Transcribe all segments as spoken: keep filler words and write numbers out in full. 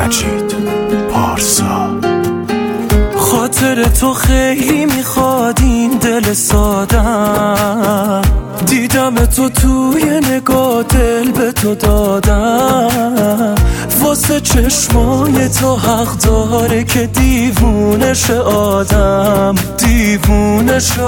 مجید پارسا. خاطر تو خیلی میخواد این دل سادم، دیدم تو توی نگاه دل به تو دادم، واسه چشمای تو حق داره که دیوونش آدم، دیوونش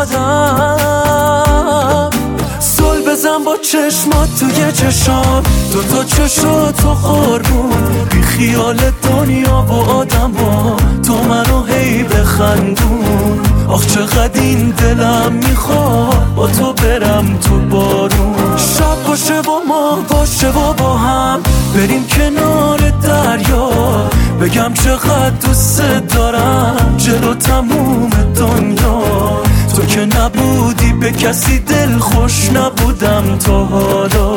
آدم. زل بزن با چشمات توی چشام، دو تا چشاتو قربون، بی خیال دنیا و آدم ها، تو منو هی بخندون. آخ چقدر این دلم میخواد با تو برم تو بارون، شب باشه با ما باشه و با هم بریم کنار دریا، بگم چقدر دوست دارم جلو تموم دنیا. تو که نبودی به کسی دل خوش نبودم تا حالا.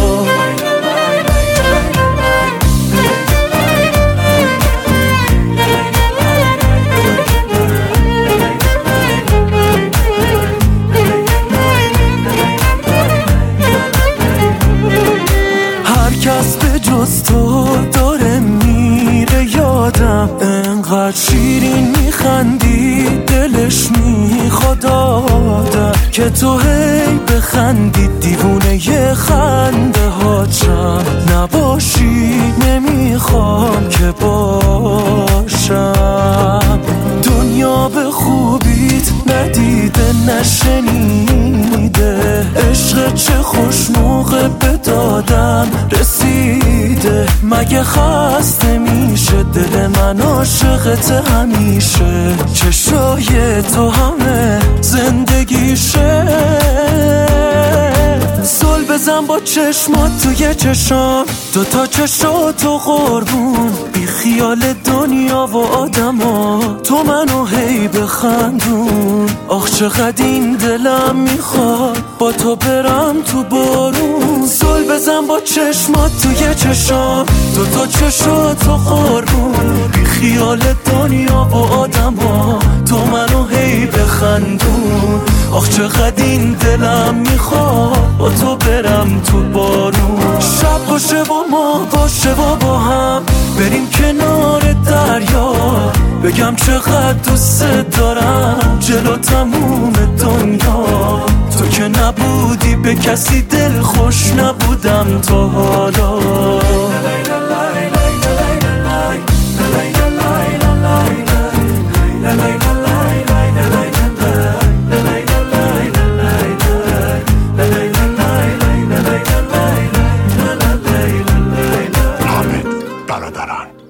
هر کس به جز تو داره میره یادم، انقدر شیرین میخندی دلش میخواد آدم، که تو هی بخندی دیوونه یه خنده هاچم، نباشی نمیخوام که باشم. دنیا به خوبیت ندیده نشنیده، عشق چه خوش موقع به دادم رسیده. مگه خسته میشه دل من عاشقت همیشه، چشای تو همه زندگیشه. زل بزن با چشمات توی چشام، دو تا چشاتو قربون، بی خیال دنیا و آدم ها، تو منو هی بخندون. آخ چقدر این دلم میخواد با تو برم تو بارون. زل بزن با چشمات توی چشام، دو تا چشاتو قربون، بی خیال دنیا و آدم ها، تو منو هی بخندون. آخ چقدر این دلم میخواد با تو برم تو بارون، شب باشه با ما باشه و با هم بریم کنار دریا، بگم چقدر دوست دارم جلو تموم دنیا. تو که نبودی به کسی دل خوش نبودم تا حالا. حامد برادران.